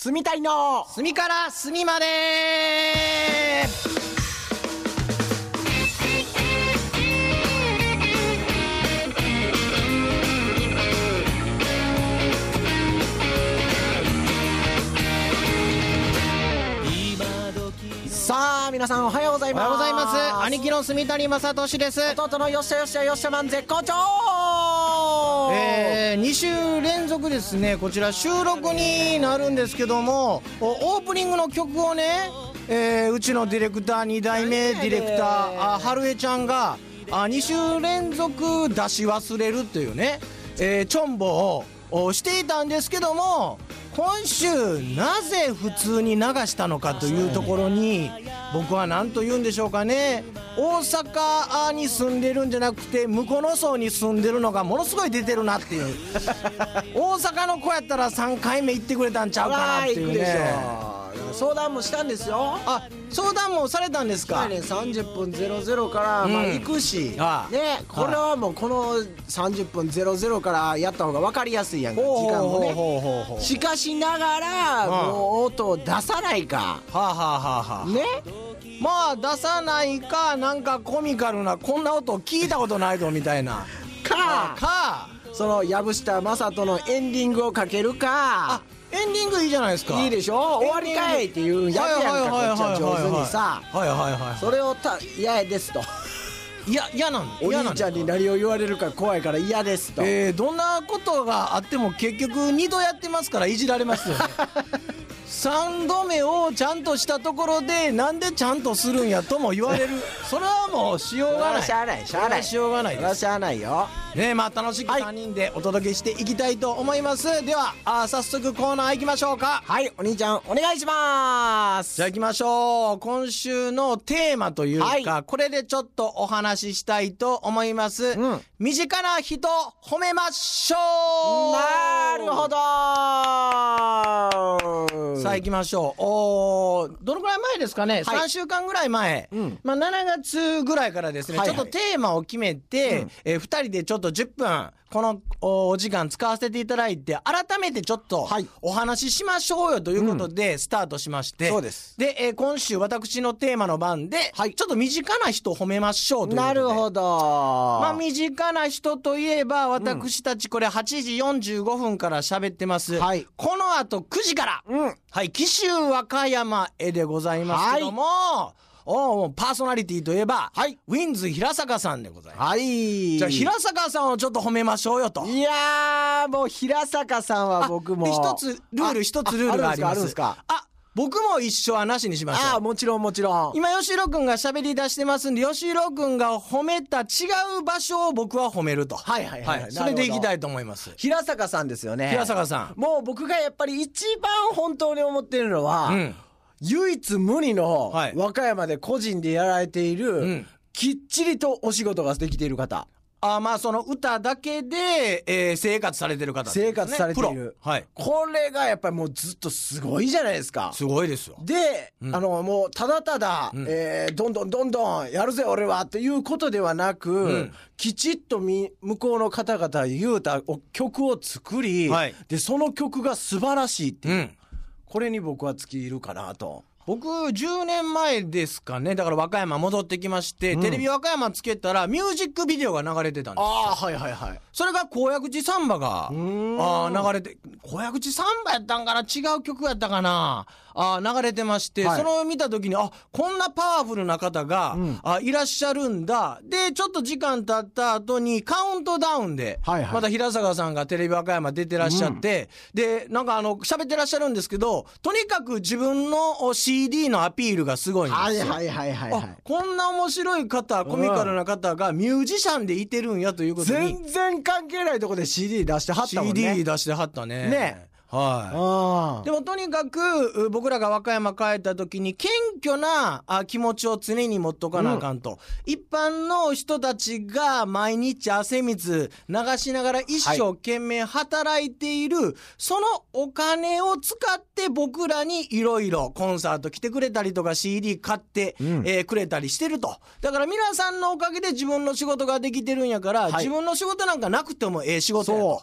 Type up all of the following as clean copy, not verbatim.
住みたいの隅から隅まで。 さあ皆さんおはようございます。 おはようございます。兄貴の住谷正俊です。 弟のよっしゃよっしゃよっしゃマン絶好調。 2週連続ですね、こちら収録になるんですけども、オープニングの曲をね、うちのディレクター2代目ディレクター春江ちゃんが2週連続出し忘れるというね、チョンボをしていたんですけども、今週なぜ普通に流したのかというところに僕は何と言うんでしょうかね、大阪に住んでるんじゃなくて向野荘に住んでるのがものすごい出てるなっていう大阪の子やったら3回目行ってくれたんちゃうかなっていうね。 相談もしたんですよ。 相談もされたんですか。 30分00から、行くし、ね、これはもうこの30分00からやった方が分かりやすいやんか、時間もね。しかしながら、もう音を出さないか、ね、 まあ出さないか、なんかコミカルなこんな音聞いたことないぞみたいなかその藪下正人のエンディングをかけるか。 エンディングいいじゃないですか。 いいでしょ。終わりかいっていうやるやんか、こっちは上手にさ。それを嫌ですと。 嫌なの。 お兄ちゃんに何を言われるか怖いから嫌ですと。 どんなことがあっても結局2度やってますからいじられますよね3度目をちゃんとしたところでなんでちゃんとするんやとも言われるそれはもうしようがない。 しゃあないしゃあないしようがないです。 しゃあないよね。まあ楽しく3人でお届けしていきたいと思います。では早速コーナー行きましょうか。 はい、お兄ちゃんお願いします。 じゃあ行きましょう。今週のテーマというか、これでちょっとお話ししたいと思います、身近な人褒めましょう。 なるほど。 さあ行きましょう。どのくらい前ですかね、3週間ぐらい前、7月ぐらいからですね、ちょっとテーマを決めて、2人でちょっと10分このお時間使わせていただいて、改めてちょっとお話ししましょうよということでスタートしまして、 そうです。 で、今週私のテーマの番で、ちょっと身近な人褒めましょうということで。 なるほど。 まあ身近な人といえば私たちこれ8時45分から喋ってます、この後9時から、紀州和歌山へでございますけども、パーソナリティといえば、ウィンズ平坂さんでございます。じゃあ平坂さんをちょっと褒めましょうよと。 いやー、もう平坂さんは僕も一つルールがあります。 あるんですか。 僕も一緒はなしにしましょう。 もちろんもちろん。 今吉弘くんが喋り出してますんで、吉弘くんが褒めた違う場所を僕は褒めると。それでいきたいと思います。 平坂さんですよね。 平坂さん、 もう僕がやっぱり一番本当に思ってるのは、唯一無二の和歌山で個人でやられている、きっちりとお仕事ができている方。 まあその歌だけで、生活されてる方ですね。 生活されている。これがやっぱりもうずっとすごいじゃないですか。 すごいですよ。 で、もうただただ、どんどんやるぜ俺はっていうことではなく、きちっと向こうの方々言うた曲を作り、でその曲が素晴らしいっていう、これに僕は尽きるかなと。 僕10年前ですかね、だから和歌山戻ってきまして、テレビ和歌山つけたらミュージックビデオが流れてたんですよ。それが荒野口サンバが流れて、荒野口サンバやったんかな、違う曲やったかな、流れてまして、それを見た時にこんなパワフルな方が、いらっしゃるんだ。でちょっと時間経った後にカウントダウンで、また平坂さんがテレビ和歌山出てらっしゃって、でなんか喋ってらっしゃるんですけど、とにかく自分のCD のアピールがすごいんですよ。こんな面白い方、コミカルな方がミュージシャンでいてるんやということに。 全然関係ないとこで CD 出してはったもんね。 CD 出してはったね。でもとにかく僕らが和歌山帰った時に謙虚な気持ちを常に持っとかなあかんと、一般の人たちが毎日汗水流しながら一生懸命働いている、そのお金を使って僕らにいろいろコンサート来てくれたりとか CD 買って、くれたりしてると。だから皆さんのおかげで自分の仕事ができてるんやから、自分の仕事なんかなくても仕事やと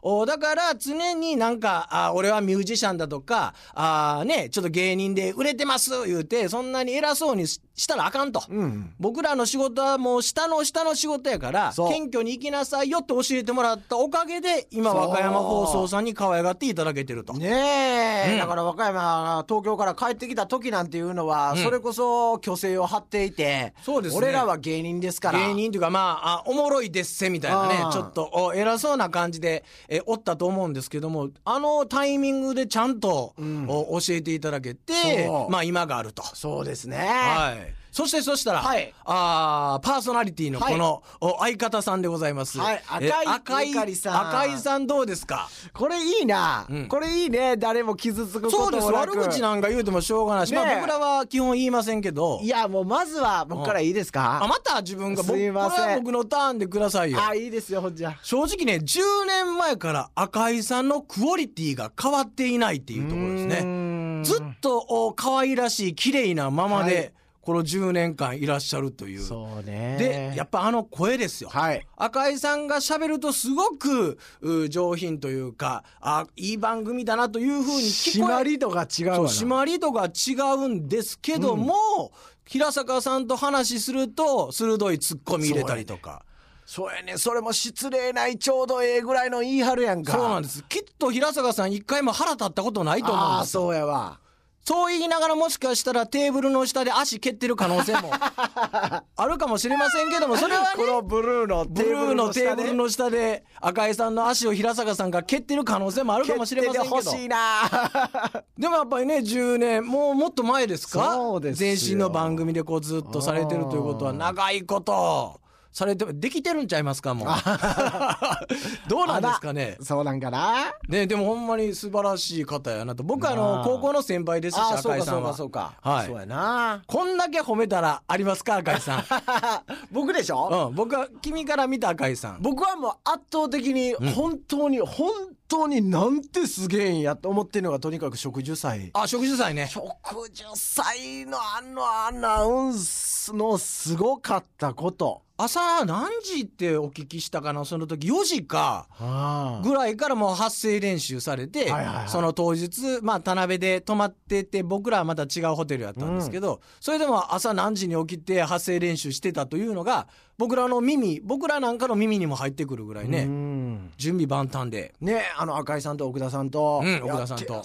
だから常になんか俺はミュージシャンだとかね、ちょっと芸人で売れてます言うてそんなに偉そうにしたらあかんと、僕らの仕事はもう下の仕事やから謙虚に生きなさいよって教えてもらったおかげで今和歌山放送さんに可愛がっていただけてるとねえ、だから和歌山東京から帰ってきた時なんていうのは、それこそ虚勢を張っていて、そうですね、俺らは芸人ですから、 芸人というかおもろいですせみたいなね、ちょっと偉そうな感じでおったと思うんですけども、タイミングでちゃんと、教えていただけて今があると。 そうですね、 はい。そしたら、パーソナリティのこの、相方さんでございます。 はい、赤井ゆかりさん。 赤井さんどうですか？ これいいな、これいいね。誰も傷つくこともなく。 そうです。悪口なんか言うてもしょうがないし、僕らは基本言いませんけど。 いや、もうまずは僕からいいですか？ また自分が、 すいません、 これは僕のターンでくださいよ。 いいですよ、ほんじゃ。 正直ね、10年前から赤井さんのクオリティが変わっていないっていうところですね。ずっと可愛らしい綺麗なままで、この10年間いらっしゃるという。 そうね。 で、やっぱ声ですよ。赤井さんが喋るとすごく上品というか、いい番組だなというふうに聞こえ。 締まり度が違うわな。 締まり度が違うんですけども、平坂さんと話すると鋭いツッコミ入れたりとか。 そうやね。それも失礼ないちょうどええぐらいの言い張るやんか。 そうなんです。きっと平坂さん一回も腹立ったことないと思うんですよ。 そうやわ。 そう言いながらもしかしたらテーブルの下で足蹴ってる可能性もあるかもしれませんけども、それはね、 このブルーのテーブルの下で赤井さんの足を平坂さんが蹴ってる可能性もあるかもしれませんけど、 蹴っててほしいなでもやっぱりね、10年もっと前ですか？ そうですよ。 前身の番組でずっとされてるということは長いことされてできてるんちゃいますか？もうどうなんですかね。 そうなんかな、 ね。でもほんまに素晴らしい方やなと。僕は高校の先輩ですし、赤井さんは。 そうか、 そうやな。 こんだけ褒めたらありますか、赤井さん。 僕でしょ？ 僕は君から見た赤井さん。 僕はもう圧倒的に本当になんてすげえんやと思ってるのが、とにかく植樹祭。 植樹祭ね。 植樹祭のアナウンスのすごかったこと。 朝何時ってお聞きしたかな、その時4時かぐらいからもう発声練習されて、その当日田辺で泊まってて、僕らはまた違うホテルやったんですけど、それでも朝何時に起きて発声練習してたというのが僕らなんかの耳にも入ってくるぐらいね、準備万端でね、赤井さんと奥田さんと奥田さんと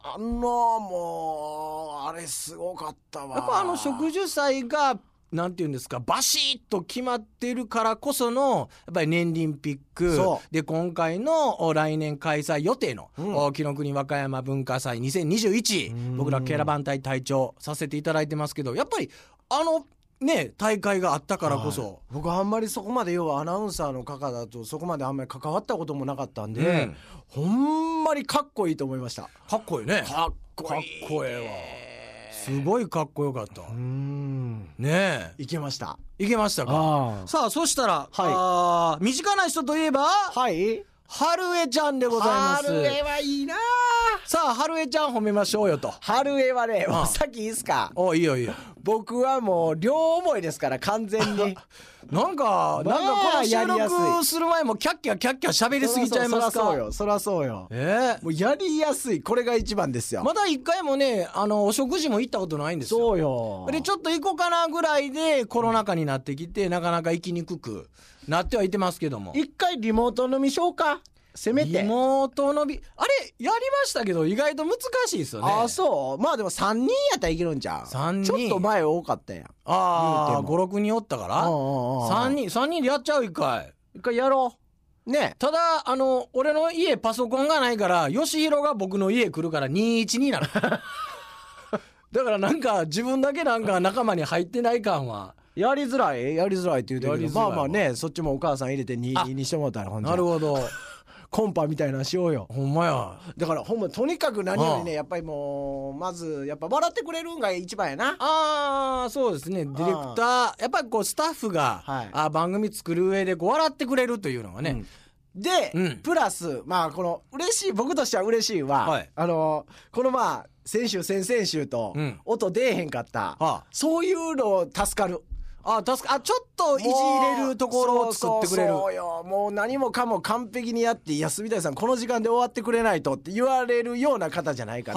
もうあれすごかったわ。 やっぱ植樹祭がなんていうんですか、バシッと決まってるからこそのやっぱり年輪ピックで、今回の来年開催予定の紀ノ国和歌山文化祭2021、僕らキャラバン隊隊長させていただいてますけど、やっぱり大会があったからこそ、 僕はあんまりそこまで、要はアナウンサーの方だとそこまであんまり関わったこともなかったんで、ほんまにかっこいいと思いました。 かっこいいね。 かっこええわ。 すごいかっこよかった。ねえ、 いけましたか。さあ、そしたら、身近な人といえば、春江ちゃんでございます。 春江はいいな。 さあ、春江ちゃん褒めましょうよと。 春江はね、さっきいいっすか？ いいよいいよ。 僕はもう両思いですから、完全に。 なんかこの収録する前もキャッキャ喋りすぎちゃいますか？ そらそうよ。もうやりやすい、これが一番ですよ。 まだ一回もね、お食事も行ったことないんですよ。 そうよ。 でちょっと行こうかなぐらいでコロナ禍になってきて、なかなか行きにくくなってはいてますけども、 一回リモート飲みしようか。せめてリモート飲み、あれやりましたけど意外と難しいですよね。 そう。でも3人やったらいけるんちゃう？3人。ちょっと前多かったやん。 5、6人おったから3人でやっちゃう。一回やろうね。 ただ俺の家パソコンがないから、吉弘が僕の家来るから212になるだからなんか自分だけなんか仲間に入ってない感はやりづらいって言うてるけど、ね、そっちもお母さん入れて2にしてもらったら、 なるほどコンパみたいなのしようよ。 ほんまや。 だからほんまとにかく何よりね、やっぱりもうまずやっぱ笑ってくれるんが一番やな。 そうですね。ディレクターやっぱりスタッフが、番組作る上で笑ってくれるというのがね、 で、プラスこの嬉しい、僕としては嬉しいは、この先週先々週と音出えへんかった、そういうの助かる。 助かちょっといじれるところを作ってくれる。 そうよ、もう何もかも完璧にやって、いや住谷さんこの時間で終わってくれないとって言われるような方じゃないから、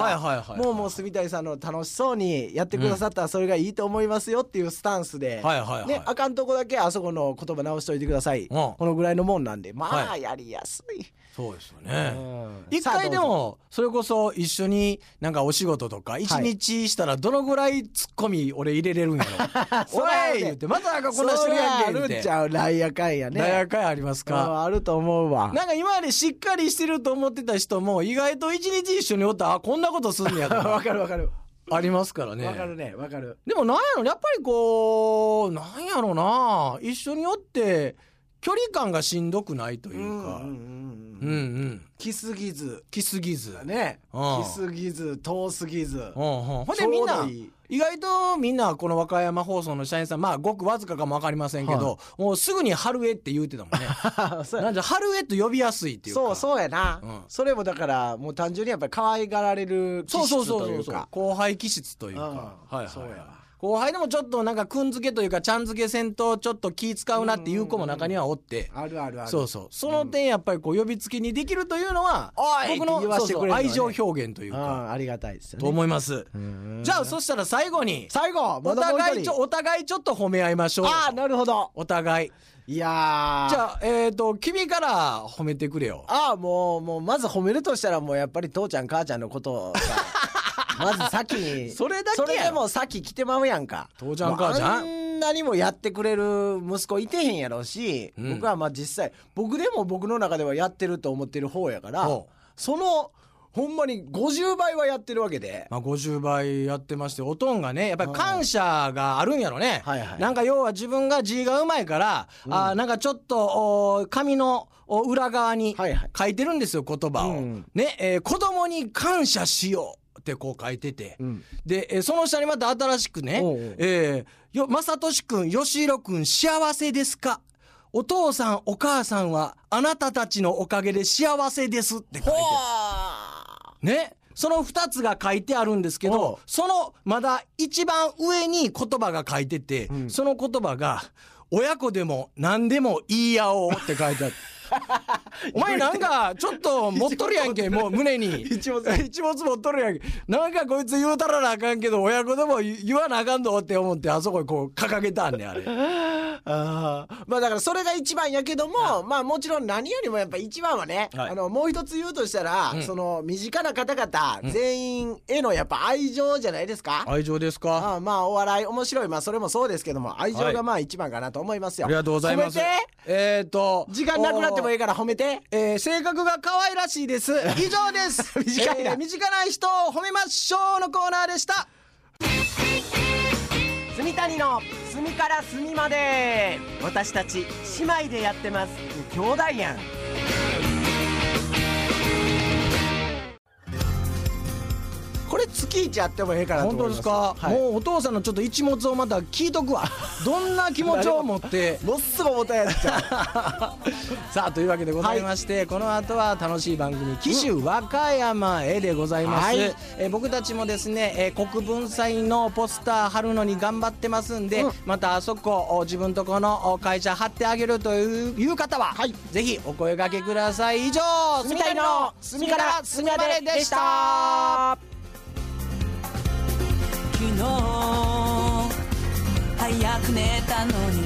もう住谷さんの楽しそうにやってくださったらそれがいいと思いますよっていうスタンスで、ね、あかんとこだけあそこの言葉直しといてください、このぐらいのもんなんで、まあやりやすい。 そうですよね。一回でもそれこそ一緒になんかお仕事とか一日したらどのぐらいツッコミ俺入れれるんやろ。おい言ってまたなんかこんなしてるやんけ言って。 あるんちゃう、なんやかんやね。 なんやかんやありますか。 あると思うわ。 なんか今までしっかりしてると思ってた人も意外と一日一緒におったらこんなことすんねやとか。 わかるわかる。 ありますからね。 わかるね、わかる。 でもなんやろ、やっぱりこうなんやろな、一緒におって距離感がしんどくないというか。 来すぎずね、 来すぎず遠すぎず、 ほんでみんな意外とみんなこの和歌山放送の社員さん、まあごくわずかかも分かりませんけど、もうすぐに春江って言うてたもんね。なんで春江と呼びやすいっていうか。 そうやな、それもだからもう単純にやっぱり可愛がられる気質というか、 後輩気質というか、そうや後輩でもちょっとなんかくんづけというかちゃんづけせんとちょっと気使うなっていう子も中にはおって、 ある、 そうその点やっぱりこう呼びつけにできるというのは僕の愛情表現というか、 ありがたいですよねと思います。じゃあそしたら最後お互いちょっと褒め合いましょう。 なるほど。 お互い、 いやじゃあ君から褒めてくれよ。 もうまず褒めるとしたらもうやっぱり父ちゃん母ちゃんのことをまず先にそれだけやろ。 それでも先来てまうやんか。 父ちゃん母ちゃんあんなにもやってくれる息子いてへんやろし、僕はまあ実際僕でも僕の中ではやってると思ってる方やから、そのほんまに50倍はやってるわけで、 50倍やってまして、おとんがねやっぱり感謝があるんやろね、なんか要は自分が字がうまいから、なんかちょっと紙の裏側に書いてるんですよ、言葉を、ね、子供に感謝しようってこう書いてて、で、その下にまた新しくね、正俊くん、吉弘くん幸せですか、お父さんお母さんはあなたたちのおかげで幸せですって書いてるね。その2つが書いてあるんですけど、そのまだ一番上に言葉が書いてて、その言葉が親子でも何でも言い合おうって書いてある。お前なんかちょっと持っとるやんけ、もう胸に一物持っとるやんけ、なんかこいつ言うたらなあかんけど親子でも言わなあかんぞって思って、あそこにこう掲げたんねあれ。 まあだからそれが一番やけども、まあもちろん何よりもやっぱ一番はね、もう一つ言うとしたら、その身近な方々全員へのやっぱ愛情じゃないですか。 愛情ですか。 まあお笑い面白い、まあそれもそうですけども、愛情がまあ一番かなと思いますよ。 ありがとうございます。 時間なくなってもいいから褒めて。 性格が可愛らしいです。以上です。短いな。短ない人を褒めましょうのコーナーでした。 住谷の隅から隅まで、私たち姉妹でやってます。兄弟やん。これ月一あってもええかなと思います。 本当ですか、もうお父さんのちょっと一物をまた聞いとくわ。どんな気持ちを持ってもっすぐ重たいやつちゃう。さあというわけでございまして、この後は楽しい番組紀州和歌山へでございます、僕たちもですね、国分祭のポスター貼るのに頑張ってますんで、またあそこ自分とこの会社貼ってあげるという方は、ぜひお声掛けください。以上、 住谷の隅から隅まででした。 昨日早く寝たのに